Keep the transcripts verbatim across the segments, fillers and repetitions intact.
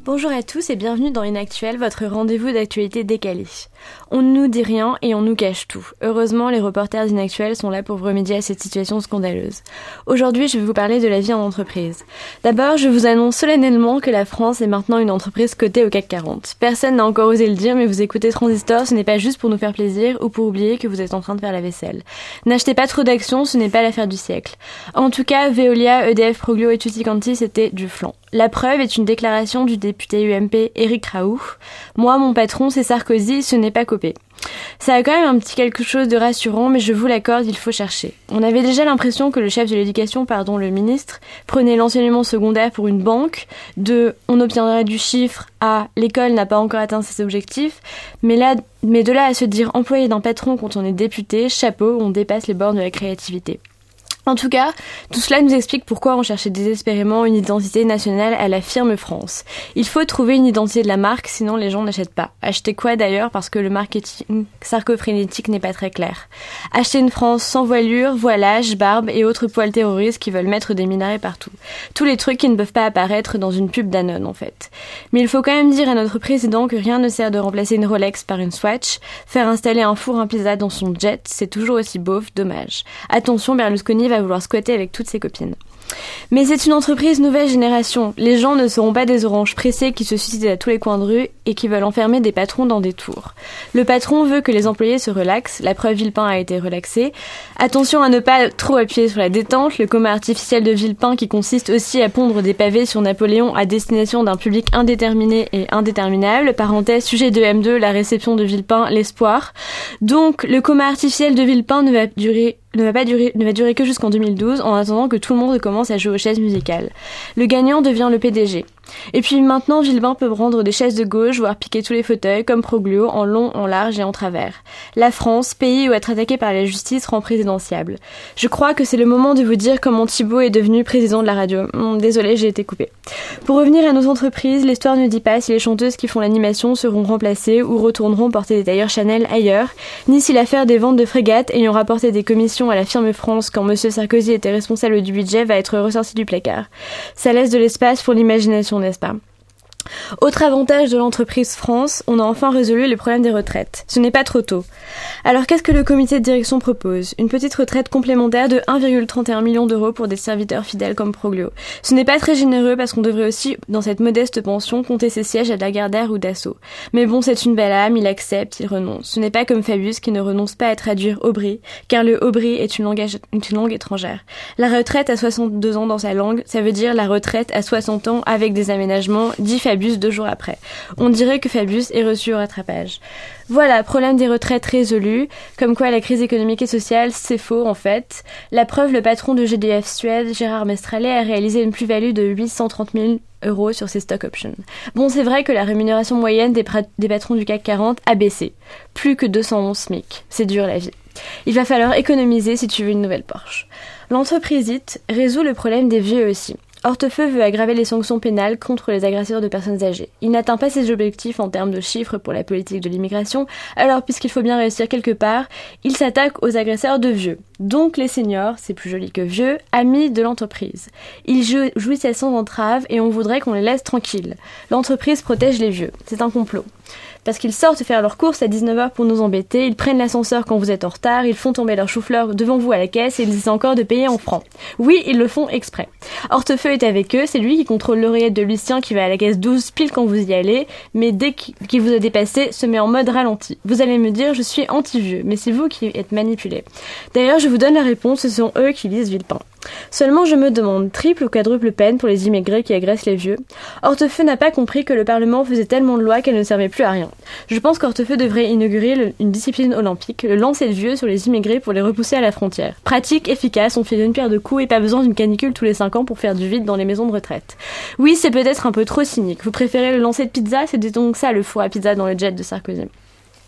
Bonjour à tous et bienvenue dans Inactuel, votre rendez-vous d'actualité décalé. On ne nous dit rien et on nous cache tout. Heureusement, les reporters d'Inactuel sont là pour remédier à cette situation scandaleuse. Aujourd'hui, je vais vous parler de la vie en entreprise. D'abord, je vous annonce solennellement que la France est maintenant une entreprise cotée au C A C quarante. Personne n'a encore osé le dire, mais vous écoutez Transistor, ce n'est pas juste pour nous faire plaisir ou pour oublier que vous êtes en train de faire la vaisselle. N'achetez pas trop d'actions, ce n'est pas l'affaire du siècle. En tout cas, Veolia, E D F, Proglio et Tutti Quanti, c'était du flan. La preuve est une déclaration du député U M P Éric Raoult. Moi, mon patron, c'est Sarkozy, ce n'est pas copé. Ça a quand même un petit quelque chose de rassurant, mais je vous l'accorde, il faut chercher. On avait déjà l'impression que le chef de l'éducation, pardon, le ministre, prenait l'enseignement secondaire pour une banque, de on obtiendrait du chiffre à l'école n'a pas encore atteint ses objectifs, mais là, mais de là à se dire employé d'un patron quand on est député, chapeau, on dépasse les bornes de la créativité. En tout cas, tout cela nous explique pourquoi on cherchait désespérément une identité nationale à la firme France. Il faut trouver une identité de la marque, sinon les gens n'achètent pas. Acheter quoi d'ailleurs, parce que le marketing sarcofrénétique n'est pas très clair. Acheter une France sans voilure, voilage, barbe et autres poils terroristes qui veulent mettre des minarets partout. Tous les trucs qui ne peuvent pas apparaître dans une pub Danone en fait. Mais il faut quand même dire à notre président que rien ne sert de remplacer une Rolex par une Swatch. Faire installer un four à pizza dans son jet, c'est toujours aussi beauf, dommage. Attention, Berlusconi va à vouloir squatter avec toutes ses copines. Mais c'est une entreprise nouvelle génération. Les gens ne seront pas des oranges pressées qui se suicident à tous les coins de rue et qui veulent enfermer des patrons dans des tours. Le patron veut que les employés se relaxent. La preuve, Villepin a été relaxé. Attention à ne pas trop appuyer sur la détente. Le coma artificiel de Villepin qui consiste aussi à pondre des pavés sur Napoléon à destination d'un public indéterminé et indéterminable. Parenthèse, sujet de M deux, la réception de Villepin, l'espoir. Donc, le coma artificiel de Villepin ne va durer ne va pas durer, ne va durer que jusqu'en deux mille douze, en attendant que tout le monde commence à jouer aux chaises musicales. Le gagnant devient le P D G. Et puis maintenant, Villepin peut prendre des chaises de gauche, voire piquer tous les fauteuils, comme Proglio, en long, en large et en travers. La France, pays où être attaqué par la justice rend présidentiable. Je crois que c'est le moment de vous dire comment Thibault est devenu président de la radio. Hum, désolé, j'ai été coupée. Pour revenir à nos entreprises, l'histoire ne dit pas si les chanteuses qui font l'animation seront remplacées ou retourneront porter des tailleurs Chanel ailleurs, ni si l'affaire des ventes de frégates ayant rapporté des commissions à la firme France quand M. Sarkozy était responsable du budget va être ressorti du placard. Ça laisse de l'espace pour l'imagination, n'est-ce pas ? Autre avantage de l'entreprise France, on a enfin résolu le problème des retraites. Ce n'est pas trop tôt. Alors qu'est-ce que le comité de direction propose ? Une petite retraite complémentaire de un virgule trente et un million d'euros pour des serviteurs fidèles comme Proglio. Ce n'est pas très généreux parce qu'on devrait aussi, dans cette modeste pension, compter ses sièges à Lagardère ou Dassault. Mais bon, c'est une belle âme, il accepte, il renonce. Ce n'est pas comme Fabius qui ne renonce pas à traduire Aubry, car le Aubry est une langue, une langue étrangère. La retraite à soixante-deux ans dans sa langue, ça veut dire la retraite à soixante ans avec des aménagements, dit Fabius deux jours après. On dirait que Fabius est reçu au rattrapage. Voilà, problème des retraites résolu. Comme quoi la crise économique et sociale, c'est faux en fait. La preuve, le patron de G D F Suède, Gérard Mestralet, a réalisé une plus-value de huit cent trente mille euros sur ses stock options. Bon, c'est vrai que la rémunération moyenne des, pra- des patrons du C A C quarante a baissé. Plus que deux cent onze SMIC. C'est dur la vie. Il va falloir économiser si tu veux une nouvelle Porsche. L'entreprise résout le problème des vieux aussi. Hortefeux veut aggraver les sanctions pénales contre les agresseurs de personnes âgées. Il n'atteint pas ses objectifs en termes de chiffres pour la politique de l'immigration, alors puisqu'il faut bien réussir quelque part, il s'attaque aux agresseurs de vieux. Donc les seniors, c'est plus joli que vieux, amis de l'entreprise. Ils jou- jouissent sans entrave et on voudrait qu'on les laisse tranquilles. L'entreprise protège les vieux. C'est un complot. Parce qu'ils sortent faire leurs courses à dix-neuf heures pour nous embêter, ils prennent l'ascenseur quand vous êtes en retard, ils font tomber leur chou-fleur devant vous à la caisse et ils essaient encore de payer en francs. Oui, ils le font exprès. Hortefeux est avec eux, c'est lui qui contrôle l'oreillette de Lucien qui va à la caisse douze pile quand vous y allez, mais dès qu'il vous a dépassé, se met en mode ralenti. Vous allez me dire, je suis anti-vieux, mais c'est vous qui êtes manipulé. D'ailleurs, je vous donne la réponse, ce sont eux qui lisent Villepin. Seulement je me demande, triple ou quadruple peine pour les immigrés qui agressent les vieux. Hortefeux n'a pas compris que le Parlement faisait tellement de lois qu'elle ne servait plus à rien. Je pense qu'Hortefeux devrait inaugurer le, une discipline olympique, le lancer de vieux sur les immigrés pour les repousser à la frontière. Pratique, efficace, on fait d'une pierre deux coups et pas besoin d'une canicule tous les cinq ans pour faire du vide dans les maisons de retraite. Oui, c'est peut-être un peu trop cynique. Vous préférez le lancer de pizza, c'est donc ça le four à pizza dans le jet de Sarkozy.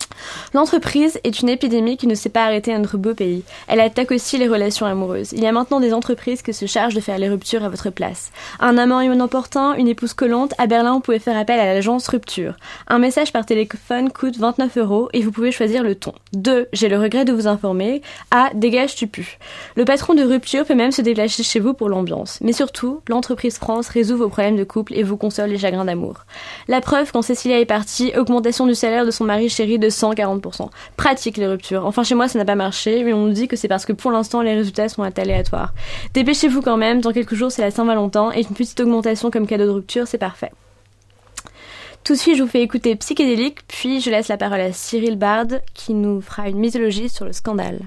L'entreprise est une épidémie qui ne s'est pas arrêtée à notre beau pays. Elle attaque aussi les relations amoureuses. Il y a maintenant des entreprises qui se chargent de faire les ruptures à votre place. Un amant inopportun, une épouse collante, à Berlin vous pouvez faire appel à l'agence Rupture. Un message par téléphone coûte vingt-neuf euros et vous pouvez choisir le ton. deux. J'ai le regret de vous informer. A. Dégage, tu pues. Le patron de Rupture peut même se déplacer chez vous pour l'ambiance. Mais surtout, l'entreprise France résout vos problèmes de couple et vous console les chagrins d'amour. La preuve, quand Cécilia est partie, augmentation du salaire de son mari chéri de cent quarante pour cent. Pratique les ruptures. Enfin, chez moi, ça n'a pas marché, mais on nous dit que c'est parce que pour l'instant, les résultats sont aléatoires. Dépêchez-vous quand même, dans quelques jours, c'est la Saint-Valentin, et une petite augmentation comme cadeau de rupture, c'est parfait. Tout de suite, je vous fais écouter Psychédélique, puis je laisse la parole à Cyril Bard, qui nous fera une mythologie sur le scandale.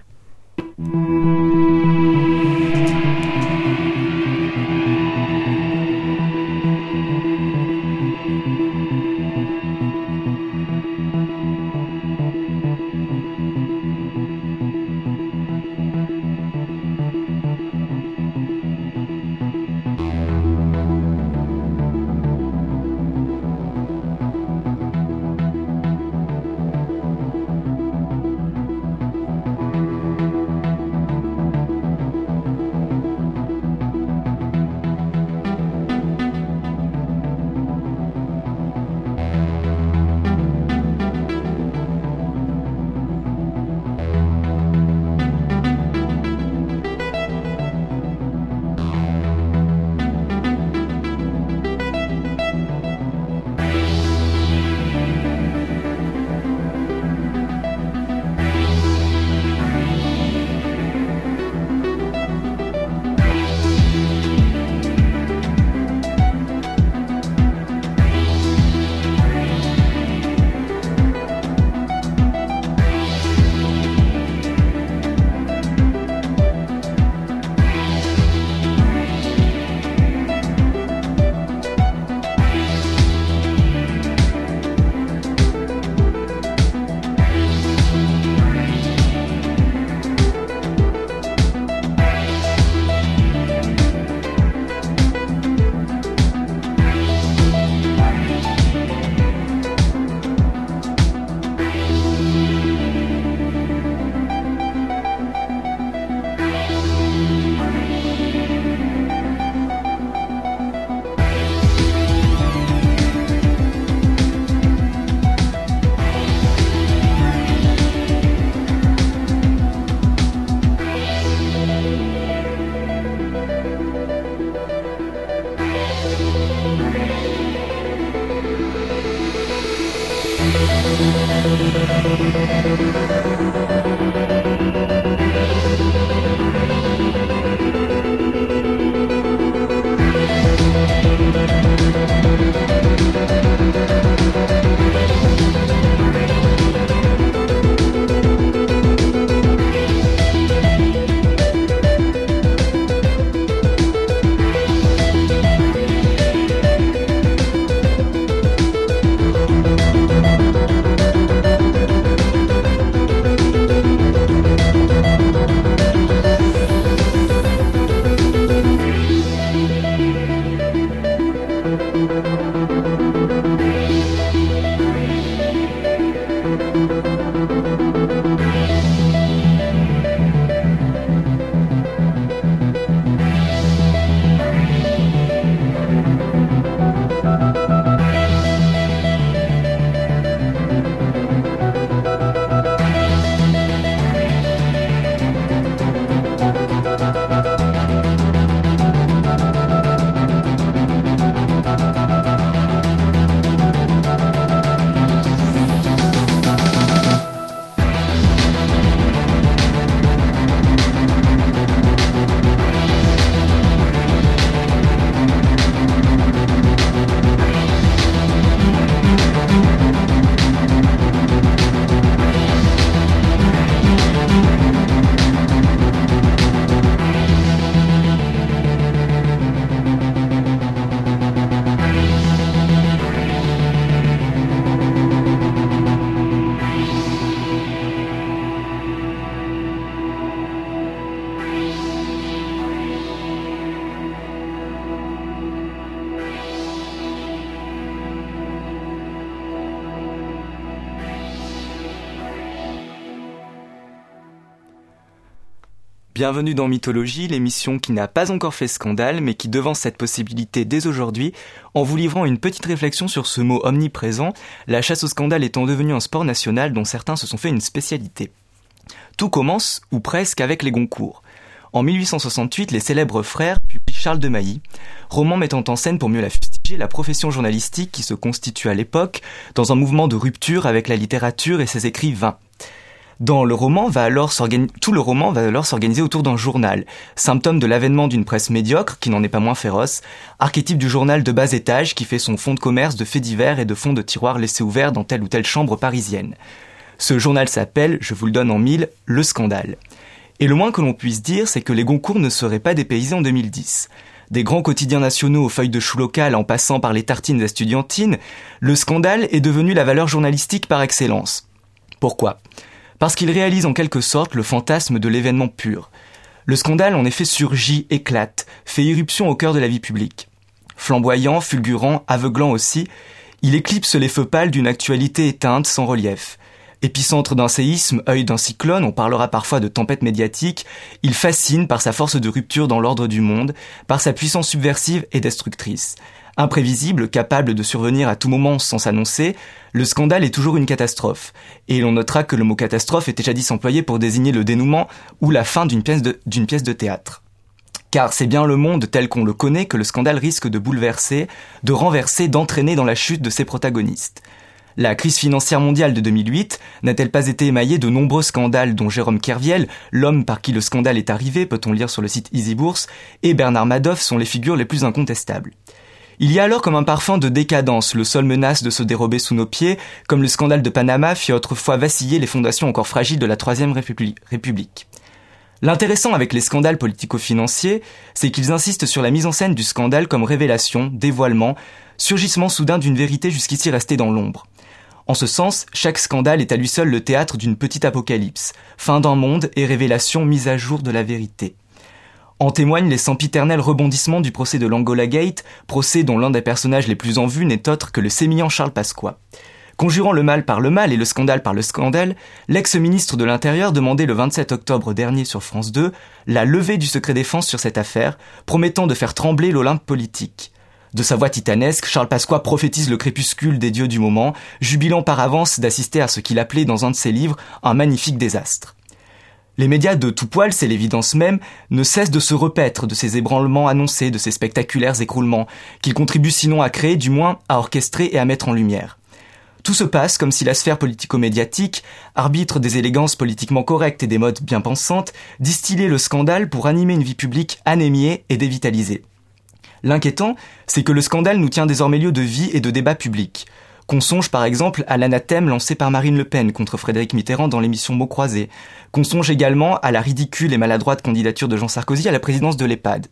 Bienvenue dans Mythologie, l'émission qui n'a pas encore fait scandale, mais qui devance cette possibilité dès aujourd'hui, en vous livrant une petite réflexion sur ce mot omniprésent, la chasse au scandale étant devenue un sport national dont certains se sont fait une spécialité. Tout commence, ou presque, avec les Goncourt. En mille huit cent soixante-huit, les célèbres frères publient Charles de Mailly, roman mettant en scène pour mieux la fustiger la profession journalistique qui se constitue à l'époque dans un mouvement de rupture avec la littérature et ses écrits vains. Dans le roman va alors s'organiser, tout le roman va alors s'organiser autour d'un journal, symptôme de l'avènement d'une presse médiocre qui n'en est pas moins féroce, archétype du journal de bas étage qui fait son fonds de commerce de faits divers et de fonds de tiroirs laissés ouverts dans telle ou telle chambre parisienne. Ce journal s'appelle, je vous le donne en mille, Le Scandale. Et le moins que l'on puisse dire, c'est que les Goncourt ne seraient pas dépaysés en deux mille dix. Des grands quotidiens nationaux aux feuilles de chou locales en passant par les tartines estudiantines, Le Scandale est devenu la valeur journalistique par excellence. Pourquoi ? Parce qu'il réalise en quelque sorte le fantasme de l'événement pur. Le scandale en effet surgit, éclate, fait irruption au cœur de la vie publique. Flamboyant, fulgurant, aveuglant aussi, il éclipse les feux pâles d'une actualité éteinte sans relief. Épicentre d'un séisme, œil d'un cyclone, on parlera parfois de tempête médiatique, il fascine par sa force de rupture dans l'ordre du monde, par sa puissance subversive et destructrice. Imprévisible, capable de survenir à tout moment sans s'annoncer, le scandale est toujours une catastrophe. Et l'on notera que le mot catastrophe était jadis employé pour désigner le dénouement ou la fin d'une pièce de, d'une pièce de théâtre. Car c'est bien le monde tel qu'on le connaît que le scandale risque de bouleverser, de renverser, d'entraîner dans la chute de ses protagonistes. La crise financière mondiale de deux mille huit n'a-t-elle pas été émaillée de nombreux scandales dont Jérôme Kerviel, l'homme par qui le scandale est arrivé, peut-on lire sur le site Easy Bourse, et Bernard Madoff sont les figures les plus incontestables. Il y a alors comme un parfum de décadence, le sol menace de se dérober sous nos pieds, comme le scandale de Panama fit autrefois vaciller les fondations encore fragiles de la Troisième République. L'intéressant avec les scandales politico-financiers, c'est qu'ils insistent sur la mise en scène du scandale comme révélation, dévoilement, surgissement soudain d'une vérité jusqu'ici restée dans l'ombre. En ce sens, chaque scandale est à lui seul le théâtre d'une petite apocalypse, fin d'un monde et révélation mise à jour de la vérité. En témoignent les sempiternels rebondissements du procès de l'Angola Gate, procès dont l'un des personnages les plus en vue n'est autre que le sémillant Charles Pasqua. Conjurant le mal par le mal et le scandale par le scandale, l'ex-ministre de l'Intérieur demandait le vingt-sept octobre dernier sur France deux la levée du secret défense sur cette affaire, promettant de faire trembler l'Olympe politique. De sa voix titanesque, Charles Pasqua prophétise le crépuscule des dieux du moment, jubilant par avance d'assister à ce qu'il appelait dans un de ses livres un magnifique désastre. Les médias de tout poil, c'est l'évidence même, ne cessent de se repaître de ces ébranlements annoncés, de ces spectaculaires écroulements, qu'ils contribuent sinon à créer, du moins à orchestrer et à mettre en lumière. Tout se passe comme si la sphère politico-médiatique, arbitre des élégances politiquement correctes et des modes bien pensantes, distillait le scandale pour animer une vie publique anémiée et dévitalisée. L'inquiétant, c'est que le scandale nous tient désormais lieu de vie et de débat public. Qu'on songe par exemple à l'anathème lancé par Marine Le Pen contre Frédéric Mitterrand dans l'émission Mots croisés. Qu'on songe également à la ridicule et maladroite candidature de Jean Sarkozy à la présidence de l'EHPAD.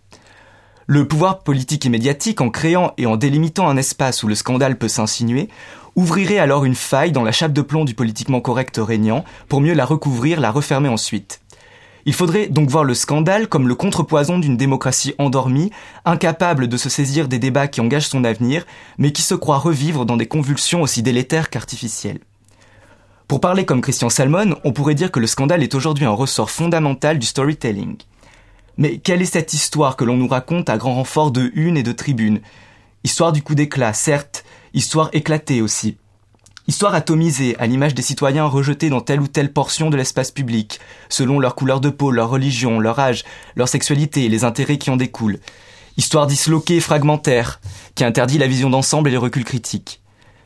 Le pouvoir politique et médiatique, en créant et en délimitant un espace où le scandale peut s'insinuer, ouvrirait alors une faille dans la chape de plomb du politiquement correct régnant pour mieux la recouvrir, la refermer ensuite. Il faudrait donc voir le scandale comme le contrepoison d'une démocratie endormie, incapable de se saisir des débats qui engagent son avenir, mais qui se croit revivre dans des convulsions aussi délétères qu'artificielles. Pour parler comme Christian Salmon, on pourrait dire que le scandale est aujourd'hui un ressort fondamental du storytelling. Mais quelle est cette histoire que l'on nous raconte à grand renfort de une et de tribune ? Histoire du coup d'éclat, certes, histoire éclatée aussi. Histoire atomisée, à l'image des citoyens rejetés dans telle ou telle portion de l'espace public, selon leur couleur de peau, leur religion, leur âge, leur sexualité et les intérêts qui en découlent. Histoire disloquée, fragmentaire, qui interdit la vision d'ensemble et les reculs critiques.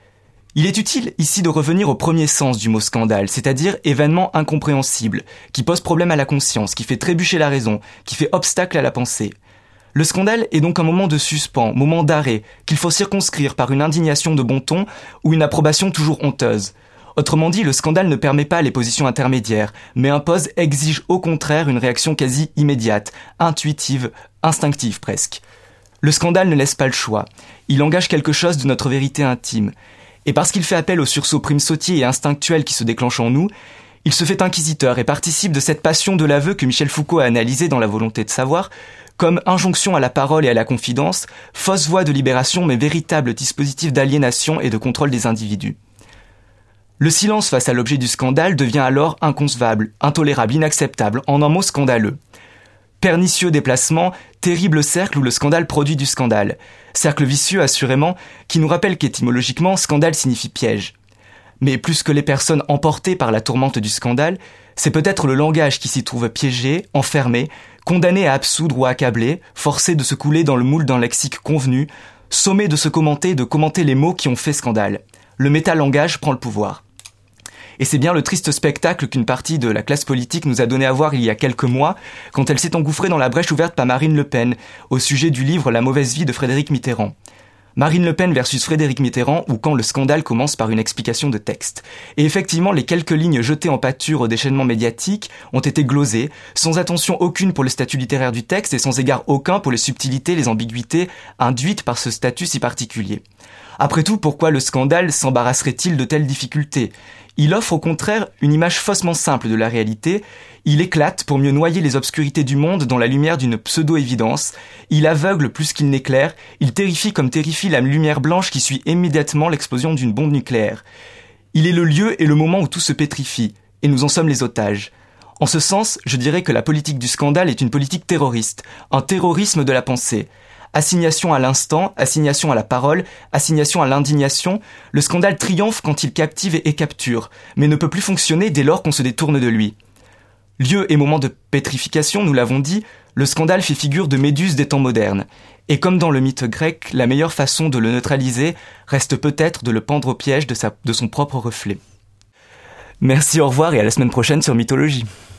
Il est utile ici de revenir au premier sens du mot scandale, c'est-à-dire événement incompréhensible, qui pose problème à la conscience, qui fait trébucher la raison, qui fait obstacle à la pensée. Le scandale est donc un moment de suspens, moment d'arrêt, qu'il faut circonscrire par une indignation de bon ton ou une approbation toujours honteuse. Autrement dit, le scandale ne permet pas les positions intermédiaires, mais impose, exige au contraire une réaction quasi immédiate, intuitive, instinctive presque. Le scandale ne laisse pas le choix. Il engage quelque chose de notre vérité intime. Et parce qu'il fait appel au sursaut primesautier et instinctuel qui se déclenche en nous, il se fait inquisiteur et participe de cette passion de l'aveu que Michel Foucault a analysée dans La volonté de savoir, comme injonction à la parole et à la confidence, fausse voie de libération mais véritable dispositif d'aliénation et de contrôle des individus. Le silence face à l'objet du scandale devient alors inconcevable, intolérable, inacceptable, en un mot scandaleux. Pernicieux déplacement, terrible cercle où le scandale produit du scandale. Cercle vicieux, assurément, qui nous rappelle qu'étymologiquement, scandale signifie piège. Mais plus que les personnes emportées par la tourmente du scandale, c'est peut-être le langage qui s'y trouve piégé, enfermé, condamné à absoudre ou à accabler, forcé de se couler dans le moule d'un lexique convenu, sommé de se commenter et de commenter les mots qui ont fait scandale. Le métalangage prend le pouvoir. Et c'est bien le triste spectacle qu'une partie de la classe politique nous a donné à voir il y a quelques mois, quand elle s'est engouffrée dans la brèche ouverte par Marine Le Pen, au sujet du livre La mauvaise vie de Frédéric Mitterrand. Marine Le Pen versus Frédéric Mitterrand, ou quand le scandale commence par une explication de texte. Et effectivement, les quelques lignes jetées en pâture au déchaînement médiatique ont été glosées, sans attention aucune pour le statut littéraire du texte et sans égard aucun pour les subtilités, les ambiguïtés induites par ce statut si particulier. Après tout, pourquoi le scandale s'embarrasserait-il de telles difficultés ? Il offre au contraire une image faussement simple de la réalité, il éclate pour mieux noyer les obscurités du monde dans la lumière d'une pseudo-évidence, il aveugle plus qu'il n'éclaire, il terrifie comme terrifie la lumière blanche qui suit immédiatement l'explosion d'une bombe nucléaire. Il est le lieu et le moment où tout se pétrifie, et nous en sommes les otages. En ce sens, je dirais que la politique du scandale est une politique terroriste, un terrorisme de la pensée. Assignation à l'instant, assignation à la parole, assignation à l'indignation, le scandale triomphe quand il captive et capture, mais ne peut plus fonctionner dès lors qu'on se détourne de lui. Lieu et moment de pétrification, nous l'avons dit, le scandale fait figure de méduse des temps modernes. Et comme dans le mythe grec, la meilleure façon de le neutraliser reste peut-être de le pendre au piège de, sa, de son propre reflet. Merci, au revoir et à la semaine prochaine sur Mythologie.